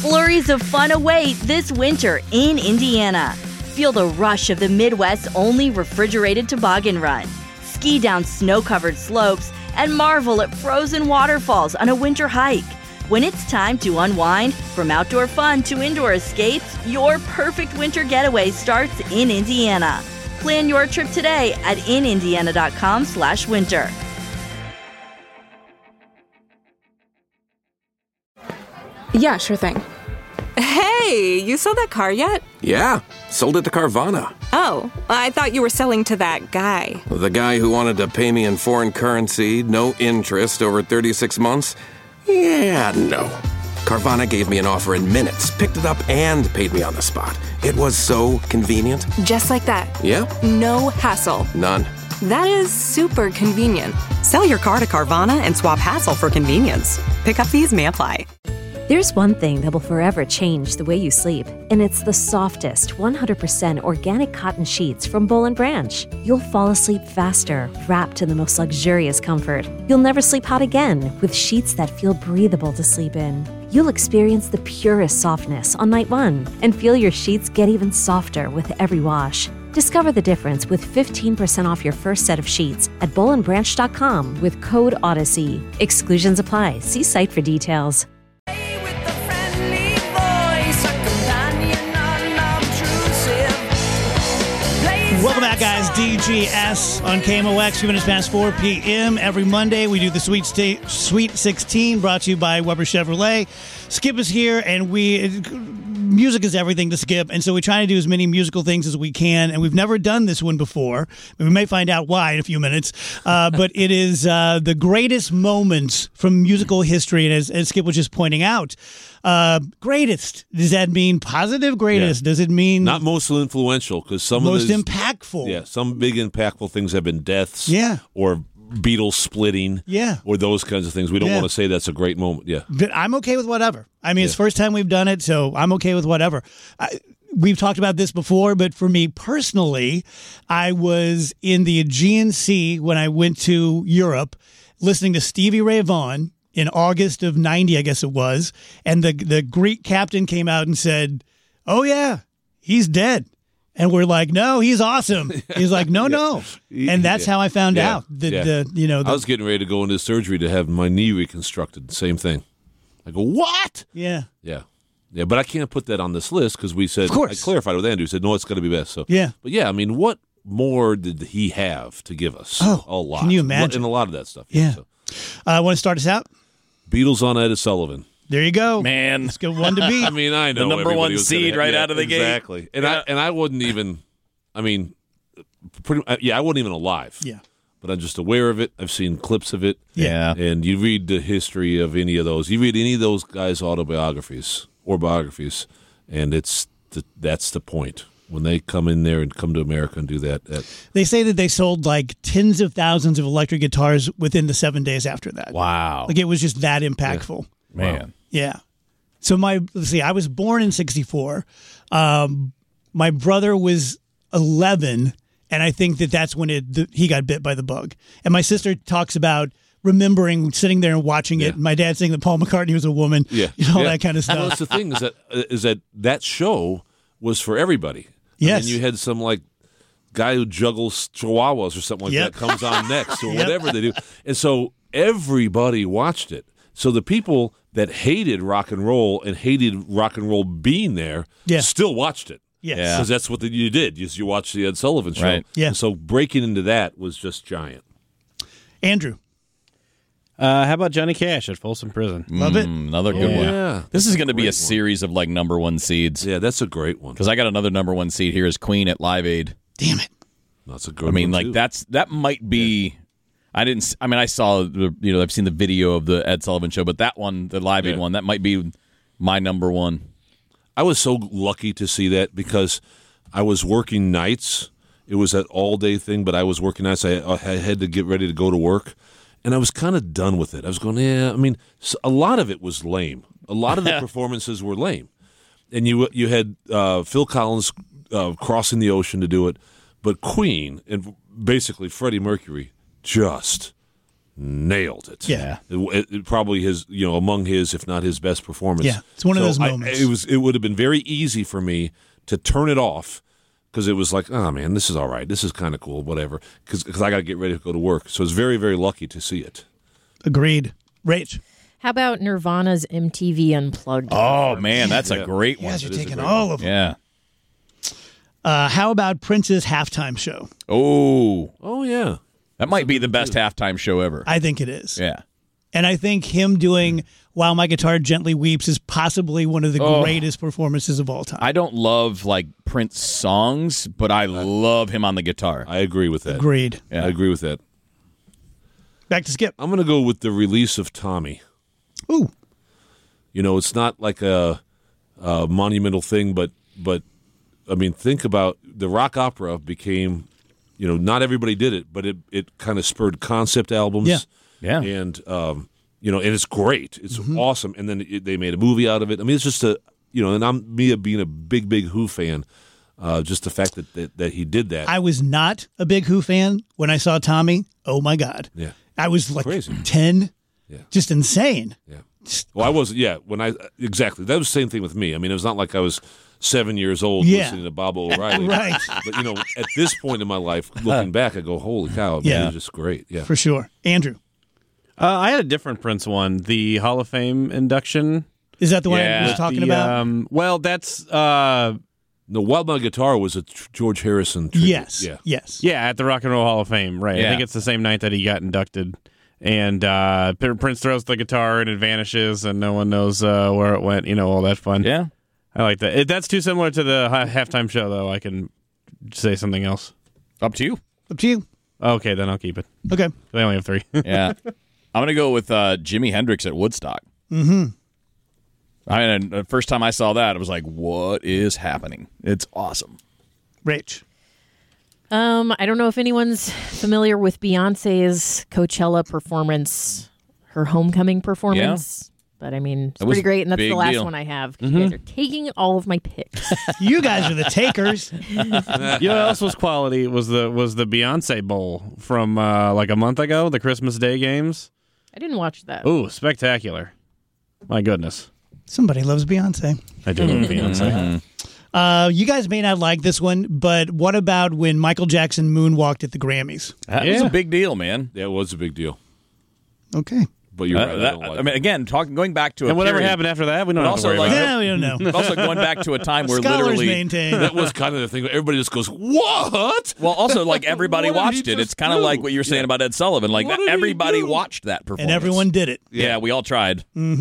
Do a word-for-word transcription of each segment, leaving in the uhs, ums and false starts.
Flurries of fun await this winter in Indiana. Feel the rush of the Midwest's only refrigerated toboggan run. Ski down snow-covered slopes and marvel at frozen waterfalls on a winter hike. When it's time to unwind, from outdoor fun to indoor escapes, your perfect winter getaway starts in Indiana. Plan your trip today at in indiana dot com slash winter. Yeah, sure thing. Hey, you sold that car yet? Yeah, sold it to Carvana. Oh, I thought you were selling to that guy. The guy who wanted to pay me in foreign currency, no interest, over thirty-six months? Yeah, no. Carvana gave me an offer in minutes, picked it up, and paid me on the spot. It was so convenient. Just like that. Yeah? No hassle. None. That is super convenient. Sell your car to Carvana and swap hassle for convenience. Pickup fees may apply. There's one thing that will forever change the way you sleep, and it's the softest, one hundred percent organic cotton sheets from Boll and Branch. You'll fall asleep faster, wrapped in the most luxurious comfort. You'll never sleep hot again with sheets that feel breathable to sleep in. You'll experience the purest softness on night one and feel your sheets get even softer with every wash. Discover the difference with fifteen percent off your first set of sheets at boll and branch dot com with code Odyssey. Exclusions apply. See site for details. Welcome back, guys. D G S on K M O X, two minutes past four p.m. Every Monday, we do the Sweet Sta- Sweet sixteen, brought to you by Weber Chevrolet. Skip is here, and we music is everything to Skip, and so we try to do as many musical things as we can, and we've never done this one before. We may find out why in a few minutes, uh, but it is uh, the greatest moments from musical history, and as, as Skip was just pointing out, uh, greatest. Does that mean positive greatest? Yeah. Does it mean... Not most influential, because some most of those... impactful. Yeah, some big impactful things have been deaths. Yeah. Or Beatles splitting. Yeah. Or those kinds of things. We don't yeah. want to say that's a great moment. Yeah. But I'm okay with whatever. I mean, yeah. it's the first time we've done it, so I'm okay with whatever. I, we've talked about this before, but for me personally, I was in the Aegean Sea when I went to Europe listening to Stevie Ray Vaughan in August of ninety, I guess it was, and the the Greek captain came out and said, "Oh yeah, he's dead." And we're like, "No, he's awesome." He's like, "No, yeah. no," and that's yeah. how I found yeah. out that yeah. the you know. The, I was getting ready to go into surgery to have my knee reconstructed. Same thing. I go, "What?" Yeah, yeah, yeah. But I can't put that on this list because we said, of course. I clarified with Andrew. Said, "No, it's going to be best." So yeah, but yeah, I mean, what more did he have to give us? Oh, a lot. Can you imagine? And a lot of that stuff. Yeah. So. Uh, want to start us out? Beatles on Ed Sullivan. There you go, man. Let's go one to beat. I mean, I know the number one seed gonna, right yeah, out of the exactly. gate. Exactly, and yeah. I and I wouldn't even. I mean, pretty. Yeah, I wasn't even alive. Yeah, but I'm just aware of it. I've seen clips of it. Yeah, and you read the history of any of those. You read any of those guys' autobiographies or biographies, and it's the, that's the point. When they come in there and come to America and do that, that. They say that they sold like tens of thousands of electric guitars within the seven days after that. Wow. Like it was just that impactful. Yeah. Man. Wow. Yeah. So my, let's see, I was born in sixty-four. Um, my brother was eleven, and I think that that's when it the, he got bit by the bug. And my sister talks about remembering sitting there and watching it. Yeah. My dad saying that Paul McCartney was a woman. Yeah. You know, all yeah. that kind of stuff. Well, that's the thing is that, is that that show was for everybody. Yes. And you had some like guy who juggles chihuahuas or something like yep. that comes on next or yep. whatever they do. And so everybody watched it. So the people that hated rock and roll and hated rock and roll being there yeah. still watched it. Yes. Yeah. Because that's what the, you did. You, you watched the Ed Sullivan Show. Right. Yeah. And so breaking into that was just giant. Andrew. Uh, how about Johnny Cash at Folsom Prison? Love it. Mm, another good oh, one. Yeah. This is going to be a one. series of like number one seeds. Yeah, that's a great one. Because I got another number one seed here is Queen at Live Aid. Damn it. That's a good I mean, one like too. that's that might be. Yeah. I didn't. I mean, I saw the. You know, I've seen the video of the Ed Sullivan Show, but that one, the Live Aid yeah. one, that might be my number one. I was so lucky to see that because I was working nights. It was that all day thing, but I was working nights. I, I had to get ready to go to work. And I was kind of done with it. I was going, yeah, I mean, a lot of it was lame. A lot of the performances were lame. And you you had uh, Phil Collins uh, crossing the ocean to do it, but Queen and basically Freddie Mercury just nailed it. Yeah. It, it, it probably his, you know, among his, if not his best performance. Yeah, it's one of So those I- moments. it was. It would have been very easy for me to turn it off because it was like, oh man, this is all right. This is kind of cool, whatever. Because I got to get ready to go to work. So it's very, very lucky to see it. Agreed. Rach. How about Nirvana's M T V Unplugged? Oh man, that's a Yeah. great You one. guys are It is a taking great all one. of them. Yeah. Uh, how about Prince's halftime show? Oh, Oh yeah. that might be the best halftime show ever. I think it is. Yeah. And I think him doing While My Guitar Gently Weeps is possibly one of the Oh. greatest performances of all time. I don't love like Prince songs, but I love him on the guitar. I agree with that. Agreed. Yeah. I agree with that. Back to Skip. I'm going to go with the release of Tommy. Ooh. You know, it's not like a, a monumental thing, but but I mean, think about the rock opera became, you know, not everybody did it, but it, it kind of spurred concept albums. Yeah. Yeah. And, um, you know, and it's great. It's awesome. And then it, they made a movie out of it. I mean, it's just a, you know, and I'm me being a big, big Who fan, uh, just the fact that, that, that he did that. I was not a big Who fan when I saw Tommy. Oh, my God. yeah. I was like Crazy. ten. Yeah. Just insane. Yeah. Well, I wasn't, yeah, when I, exactly. That was the same thing with me. I mean, it was not like I was seven years old Yeah. listening to Bob O'Reilly. Right. But, you know, at this point in my life, looking back, I go, holy cow, man, Yeah. it was just great. Yeah. For sure. Andrew. Uh, I had a different Prince one, the Hall of Fame induction. Is that the one I Yeah. was talking The, about? Um, well, that's uh, No, Wild My Guitar was a tr- George Harrison tribute. yes. Yeah. Yes. yeah, at the Rock and Roll Hall of Fame, right? I Yeah. think it's the same night that he got inducted. And uh, P- Prince throws the guitar and it vanishes, and no one knows uh, where it went. You know, all that fun. Yeah. I like that. It, that's too similar to the ha- halftime show, though. I can say something else. Up to you. Up to you. Okay, then I'll keep it. Okay. I only have three. Yeah. I'm going to go with uh, Jimi Hendrix at Woodstock. Mm-hmm. I mean, the first time I saw that, I was like, what is happening? It's awesome. Rach. Um, I don't know if anyone's familiar with Beyonce's Coachella performance, her homecoming performance. But I mean, it's It was pretty great, and that's big the last deal. one I have. You guys are taking all of my picks. You guys are the takers. You know what else was quality? Was the was the Beyonce Bowl from uh, like a month ago, the Christmas Day games. I didn't watch that. Ooh, spectacular! My goodness, Somebody loves Beyonce. I do love Beyonce. Uh, you guys may not like this one, but what about when Michael Jackson moonwalked at the Grammys? That was Yeah. a big deal, man. That was a big deal. Okay. But you're Uh, right. I, that- don't like I mean, again, talking going back to a And whatever period- happened after that, we don't But have also, to worry like, about. Yeah, we don't know. But also going back to a time where Scholars literally, maintain. that was kind of the thing. Everybody just goes, "What?" well, also like everybody What did he watched it. just It's kind of do? like what you were saying Yeah. about Ed Sullivan. Like What that, did he everybody do? watched that performance, And everyone did it. Yeah, we all tried.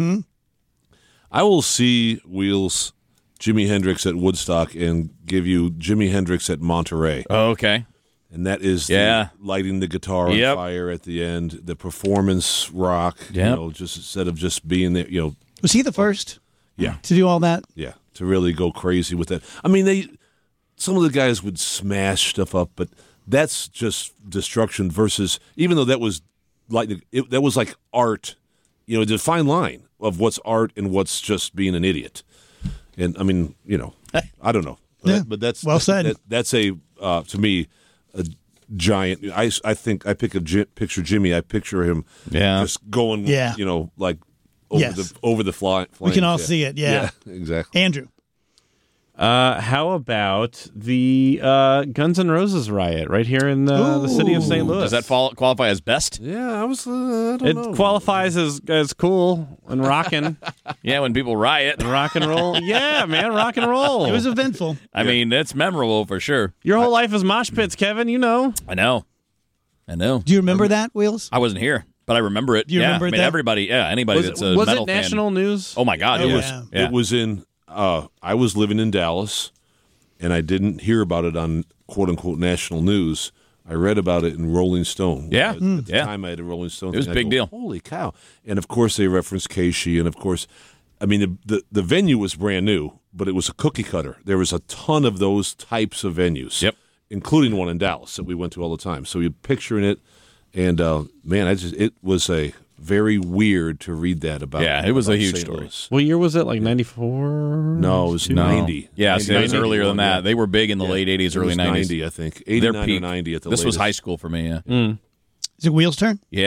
I will see Wheels, Jimi Hendrix at Woodstock, and give you Jimi Hendrix at Monterey, Oh, okay. and that is Yeah. the lighting the guitar on Yep. fire at the end, the performance rock. You Yep. know, just instead of just being there, you know, Was he the first yeah, to do all that? yeah, to really go crazy with that. I mean, they some of the guys would smash stuff up, but that's just destruction versus even though that was like it, that was like art, you know, the fine line of what's art and what's just being an idiot. And I mean, you know, I don't know, but, Yeah. but that's Well said. That, that's a uh, to me a giant. I, I think I pick a Ji- picture Jimmy. I picture him, Yeah. just going, Yeah. you know, like over Yes. the over the fly. We can flames, all yeah. see it, yeah. exactly. Andrew. Uh, how about the uh, Guns N' Roses riot right here in the, the city of Saint Louis? Does that fall, qualify as best? Yeah, I was. Uh, I don't It know. qualifies as as cool and rocking, Yeah, when people riot. rock and roll. Yeah, man, rock and roll. It was eventful. I mean, it's memorable for sure. Your whole life is mosh pits, Kevin. You know. I know. I know. Do you remember that, Wheels? I wasn't here, but I remember it. Do you yeah, remember I it mean, then? everybody, yeah, anybody Was, that's it, a was metal it national fan. news? Oh my God, Oh, it yeah. was. Yeah. It was in. Uh, I was living in Dallas, and I didn't hear about it on "quote unquote" national news. I read about it in Rolling Stone. Yeah. At, Mm. at the Yeah. time, I had a Rolling Stone. It was thing. a I big go, deal. Holy cow! And of course, they referenced Casey, and of course, I mean the, the the venue was brand new, but it was a cookie cutter. There was a ton of those types of venues. Yep. Including one in Dallas that we went to all the time. So you're picturing it, and uh, man, I just it was a very weird to read that about. Yeah, it was a about huge Saint story. Louis. What year was it? Like ninety-four? No, it was No. ninety. Yeah, see, it was ninety, earlier than that. yeah. They were big in the Yeah. late eighties, It early was nineties. ninety, I think. Their eighty-nine peak. or ninety at the This was latest. high school for me, yeah. Mm. Is it Wheels' turn? Yeah.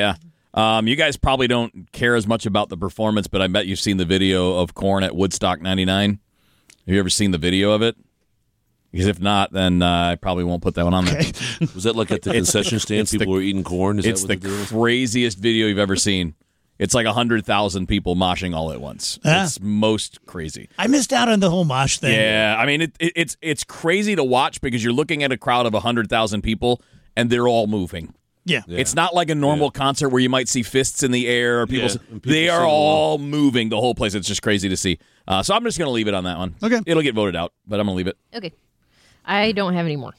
Um, you guys probably don't care as much about the performance, but I bet you've seen the video of Korn at Woodstock ninety-nine. Have you ever seen the video of it? Because if not, then uh, I probably won't put that one on there. Okay. Was that like at the concession stand? People the, were eating corn? Is it's that what the they're doing? craziest video you've ever seen. It's like one hundred thousand people moshing all at once. Ah. It's most crazy. I missed out on the whole mosh thing. Yeah, I mean, it, it, it's it's crazy to watch because you're looking at a crowd of one hundred thousand people, and they're all moving. Yeah. Yeah. It's not like a normal Yeah. concert where you might see fists in the air or people. Yeah, s- and people they are sing all moving the whole place. It's just crazy to see. Uh, so I'm just going to leave it on that one. Okay. It'll get voted out, but I'm going to leave it. Okay. I don't have any more.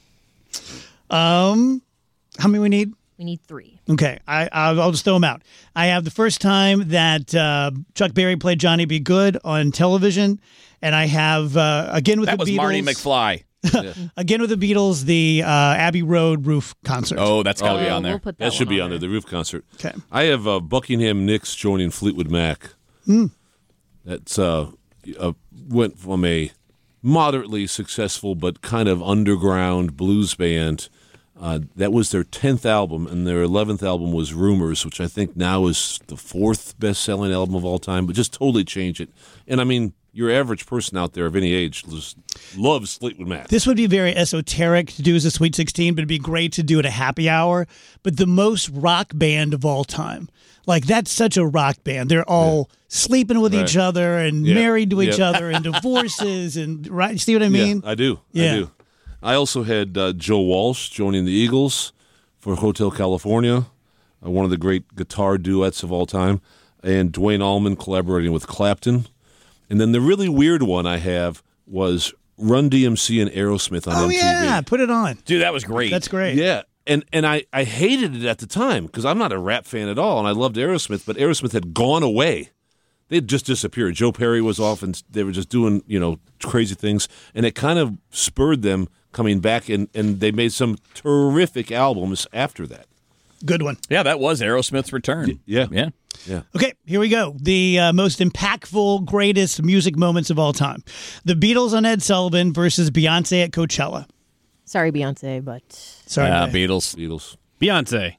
Um, how many we need? We need three. Okay, I, I'll, I'll just throw them out. I have the first time that uh, Chuck Berry played Johnny B. Good on television, and I have uh, again with That the was Beatles. Marty McFly. Again with the Beatles, the uh, Abbey Road roof concert. Oh, that's got to Oh, be yeah. on there. We'll put that, That should one be on on there, there. the roof concert. Okay. I have uh, Buckingham Nicks joining Fleetwood Mac. Mm. That's uh, uh, went from a moderately successful but kind of underground blues band. Uh, that was their tenth album, and their eleventh album was Rumors, which I think now is the fourth best-selling album of all time, but just totally changed it. And, I mean, your average person out there of any age just loves Fleetwood Mac. This would be very esoteric to do as a Sweet sixteen, but it'd be great to do at a happy hour. But the most rock band of all time. Like, that's such a rock band. They're all yeah. sleeping with right. each other and yeah. married to each yeah. other and divorces. and right, see what I mean? Yeah, I do. Yeah. I do. I also had uh, Joe Walsh joining the Eagles for Hotel California, uh, one of the great guitar duets of all time, and Duane Allman collaborating with Clapton. And then the really weird one I have was Run D M C and Aerosmith on oh, M T V. yeah, put it on. Dude, that was great. That's great. Yeah, and and I, I hated it at the time because I'm not a rap fan at all, and I loved Aerosmith, but Aerosmith had gone away. They had just disappeared. Joe Perry was off, and they were just doing, you know, crazy things, and it kind of spurred them coming back, and, and they made some terrific albums after that. Good one. Yeah, that was Aerosmith's return. Yeah. Yeah. Yeah. Okay, here we go. The uh, most impactful, greatest music moments of all time. The Beatles on Ed Sullivan versus Beyonce at Coachella. Sorry, Beyonce, but Sorry. Yeah, man. Beatles. Beatles. Beyonce.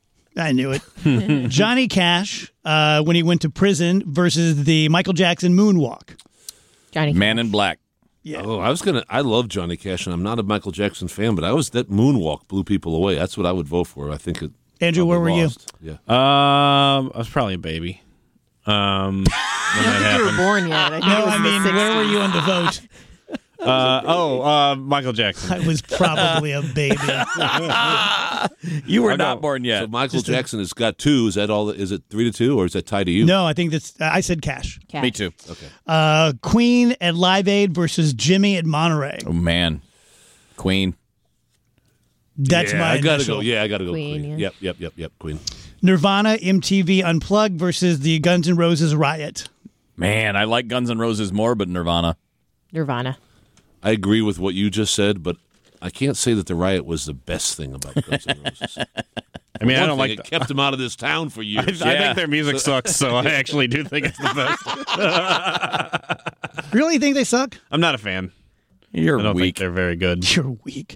I knew it. Johnny Cash, uh, when he went to prison, versus the Michael Jackson moonwalk. Johnny Man Cash. in Black. Yeah. Oh, I was gonna. I love Johnny Cash, and I'm not a Michael Jackson fan, but I was that moonwalk blew people away. That's what I would vote for. I think it. Andrew, where were probably you? lost. Yeah. Um, I was probably a baby. Um, when I don't that think you were happened. born yet. I think it No, was I in the mean, where were sixties. you on the vote? Uh, oh, uh, Michael Jackson. I was probably a baby. You were I not know. born yet. So Michael Jackson has got two. Is that all? Is it three to two, or is that tied to you? No, I think that's. I said Cash. Cash. Me too. Okay. Uh, Queen at Live Aid versus Jimmy at Monterey. Oh, man. Queen. That's yeah, my I gotta initial. go. Yeah, I gotta go. Queen, Queen. yeah. Yep, yep, yep, yep. Queen. Nirvana M T V Unplugged versus the Guns N' Roses Riot. Man, I like Guns N' Roses more, but Nirvana. Nirvana. I agree with what you just said, but I can't say that the riot was the best thing about Guns N' Roses. I mean, I One don't thing, like. it kept them out of this town for I, years. I Yeah. think their music sucks, so I actually do think it's the best. Really think they suck? I'm not a fan. You're I don't weak. think they're very good. You're weak.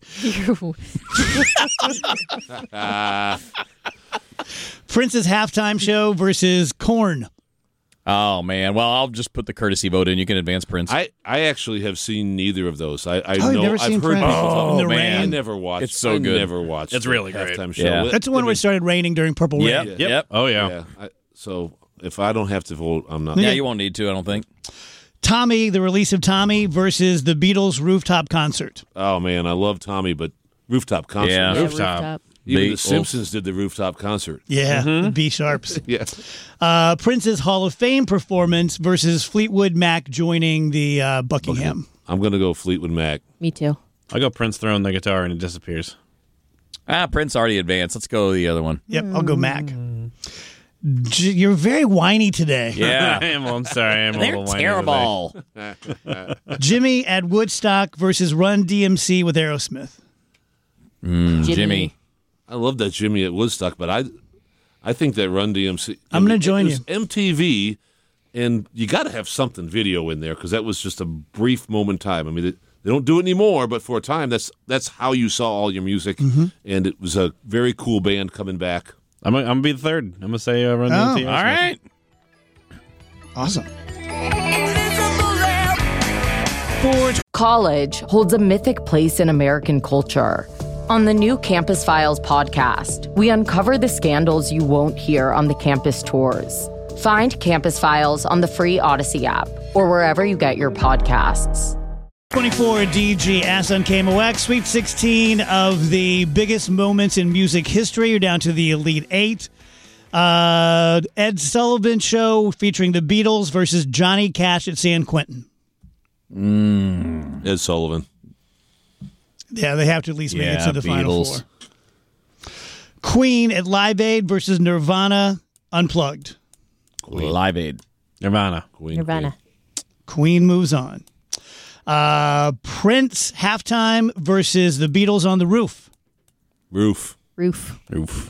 Prince's halftime show versus Korn. Oh, man. Well, I'll just put the courtesy vote in. You can advance Prince. I, I actually have seen neither of those. I, I Oh, you've know never I've seen heard Prince? people talk- In the man. I rain? never watched. It's so I good. never watched. It's the really great. halftime show. Yeah. It- That's the one I where it mean, started raining during Purple Yep. Rain. Yep. Yep. Oh, yeah. Yeah. I, so if I don't have to vote, I'm not. Yeah, you won't need to, I don't think. Tommy, the release of Tommy versus the Beatles rooftop concert. Oh man, I love Tommy, but rooftop concert. Yeah. Yeah, Rooftop. Even Beatles. the Simpsons did the rooftop concert. Yeah, the B Sharps. Yeah. Uh, Prince's Hall of Fame performance versus Fleetwood Mac joining the uh, Buckingham. I'm gonna go Fleetwood Mac. Me too. I go Prince throwing the guitar and it disappears. Ah, Prince already advanced. Let's go the other one. Yep, I'll go Mac. J- You're very whiny today. I Yeah. am. Well, I'm sorry. I am a They're little whiny terrible. Jimmy at Woodstock versus Run D M C with Aerosmith. Mm, Jimmy. Jimmy. I love that Jimmy at Woodstock, but I, I think that Run D M C. I'm gonna it join was you. M T V, and you got to have something video in there because that was just a brief moment in time. I mean, they, they don't do it anymore, but for a time, that's that's how you saw all your music, Mm-hmm. and it was a very cool band coming back. I'm gonna, I'm gonna be the third. I'm gonna say uh, Run D M C. Oh, All right. Awesome. College holds a mythic place in American culture. On the new Campus Files podcast, we uncover the scandals you won't hear on the campus tours. Find Campus Files on the free Odyssey app or wherever you get your podcasts. twenty-four D G S on K M O X. Sweet sixteen of the biggest moments in music history. You're down to the Elite Eight. Uh, Ed Sullivan Show featuring the Beatles versus Johnny Cash at San Quentin. Mm. Ed Sullivan. Yeah, they have to at least make Yeah, it to the Final Beatles. Four. Queen at Live Aid versus Nirvana Unplugged. Live Aid. Nirvana. Queen, Nirvana. Queen moves on. Uh, Prince Halftime versus the Beatles on the Roof. Roof. Roof. Oof.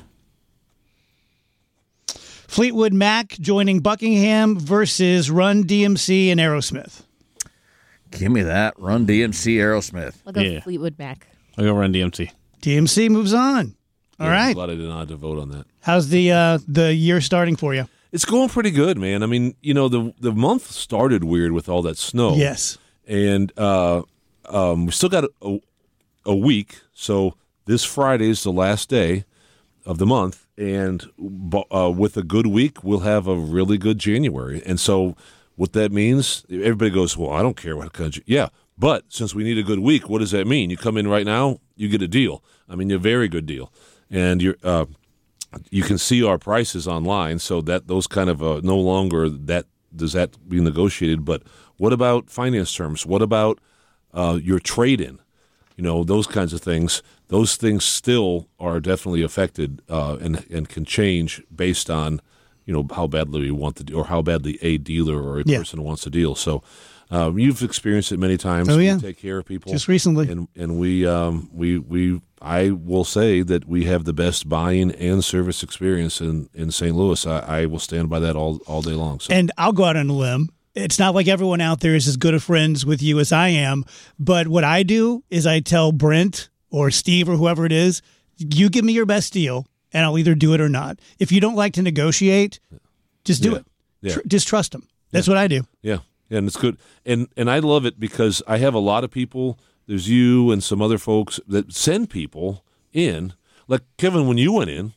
Fleetwood Mac joining Buckingham versus Run D M C and Aerosmith. Give me that. Run D M C Aerosmith. I'll go Yeah. Fleetwood Mac. I'll go Run D M C. D M C moves on. All Yeah, right. I'm glad I did not have to vote on that. How's the uh, the year starting for you? It's going pretty good, man. I mean, you know, the the month started weird with all that snow. Yes. And uh, um, we still got a, a week. So this Friday is the last day of the month. And uh, with a good week, we'll have a really good January. And so what that means, everybody goes, well, I don't care what country. Yeah. But since we need a good week, what does that mean? You come in right now, you get a deal. I mean, a very good deal. And you're, uh, you can see our prices online. So that those kind of uh, no longer that does that be negotiated. But what about finance terms? What about uh, your trade-in? You know, those kinds of things. Those things still are definitely affected uh, and and can change based on, you know, how badly we want to, or how badly a dealer or a Yeah. person wants to deal. So um, you've experienced it many times. Oh, yeah. We take care of people Just recently. and and we um, we we I will say that we have the best buying and service experience in, in Saint Louis. I, I will stand by that all all day long. So. And I'll go out on a limb. It's not like everyone out there is as good of friends with you as I am. But what I do is I tell Brent or Steve or whoever it is, you give me your best deal, and I'll either do it or not. If you don't like to negotiate, just do Yeah. it. Yeah. Tr- just trust them. That's what I do. Yeah, yeah, and it's good, and and I love it because I have a lot of people. There's you and some other folks that send people in. Like Kevin, when you went in,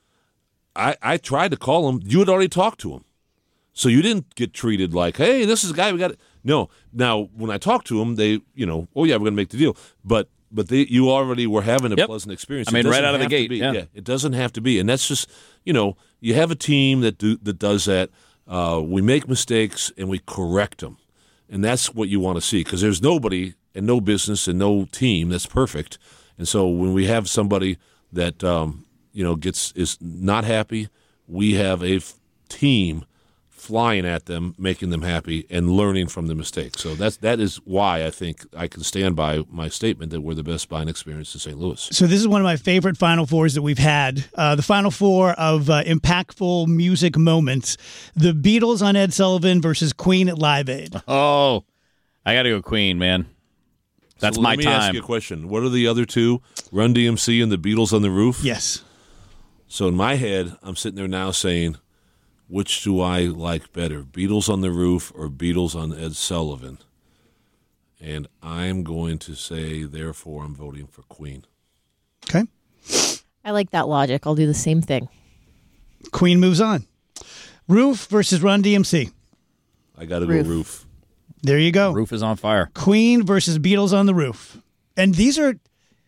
I I tried to call him. You had already talked to him, so you didn't get treated like, hey, this is a guy we got. No, now when I talked to him, they, you know, oh yeah, we're gonna make the deal, but. But they, you already were having a Yep. pleasant experience. I mean, It right doesn't out of the have to gate, be. yeah. It doesn't have to be, and that's just, you know, you have a team that do that does that. Uh, we make mistakes and we correct them, and that's what you want to see because there's nobody and no business and no team that's perfect. And so when we have somebody that um, you know gets is not happy, we have a f- team flying at them, making them happy, and learning from the mistakes. So that's that is why I think I can stand by my statement that we're the best buying experience in Saint Louis. So this is one of my favorite Final Fours that we've had. Uh, the Final Four of uh, impactful music moments. The Beatles on Ed Sullivan versus Queen at Live Aid. Oh, I got to go Queen, man. That's So my let me time. ask you a question. What are the other two? Run D M C and the Beatles on the Roof? Yes. So in my head, I'm sitting there now saying, which do I like better, Beatles on the Roof or Beatles on Ed Sullivan? And I'm going to say, therefore, I'm voting for Queen. Okay. I like that logic. I'll do the same thing. Queen moves on. Roof versus Run D M C. I got to go Roof. Roof. There you go. Roof is on fire. Queen versus Beatles on the Roof. And these are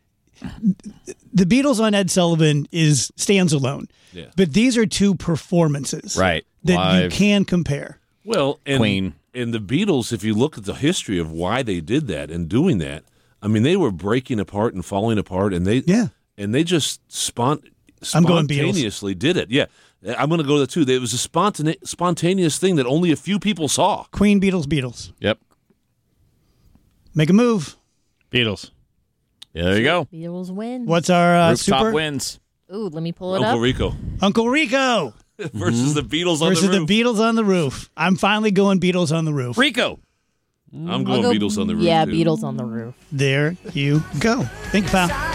the Beatles on Ed Sullivan is stands alone. Yeah. But these are two performances Right. that you Live. can compare. Well, and, Queen. and the Beatles, if you look at the history of why they did that and doing that, I mean, they were breaking apart and falling apart, and they Yeah. and they just spont- I'm going Beatles. spontaneously did it. Yeah, I'm going to go that too. It was a spontane- spontaneous thing that only a few people saw. Queen, Beatles, Beatles. Yep. Make a move. Beatles. Yeah, there you go. Beatles win. What's our uh, Rooftop super? wins. Ooh, let me pull it Uncle up. Rico Uncle Rico versus the Beatles on versus the the roof. Beatles on the Roof. I'm finally going Beatles on the Roof. Rico. I'm I'll going go- Beatles on the roof. Yeah, too. Beatles on the roof. There you go. Think, pal.